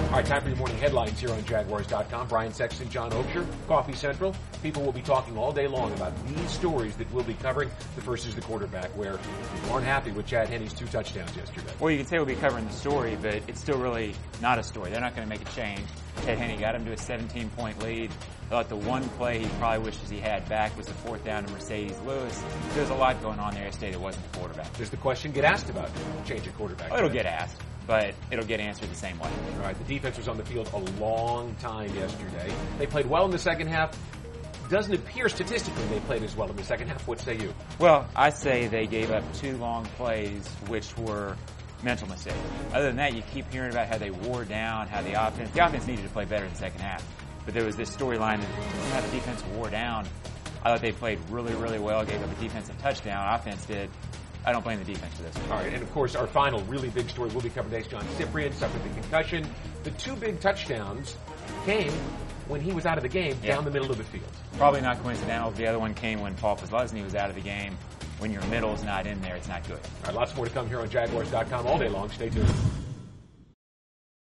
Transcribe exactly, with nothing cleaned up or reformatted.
All right, time for your morning headlines here on Jaguars dot com. Brian Sexton, John Oakshire, Coffee Central. People will be talking all day long about these stories that we'll be covering. The first is the quarterback, where people aren't happy with Chad Henne's two touchdowns yesterday. Well, you can say we'll be covering the story, but it's still really not a story. They're not going to make a change. Chad Henne got him to a seventeen-point lead. I thought the one play he probably wishes he had back was the fourth down to Mercedes Lewis. There's a lot going on there yesterday that wasn't the quarterback. Does the question get asked about change of quarterback? Oh, it'll get asked, but it'll get answered the same way. All right, the defense was on the field a long time yesterday. They played well in the second half. Doesn't appear statistically they played as well in the second half. What say you? Well, I say they gave up two long plays, which were mental mistakes. Other than that, you keep hearing about how they wore down, how the offense, the offense needed to play better in the second half. But there was this storyline that how the defense wore down. I thought they played really, really well, gave up a defensive touchdown. Offense did. I don't blame the defense for this. All right, and of course, our final really big story will be covering today. John Cyprien suffered the concussion. The two big touchdowns came when he was out of the game, yeah. down the middle of the field. Probably not coincidental. The other one came when Paul Posluszny was out of the game. When your middle's not in there, it's not good. All right, lots more to come here on Jaguars dot com all day long. Stay tuned.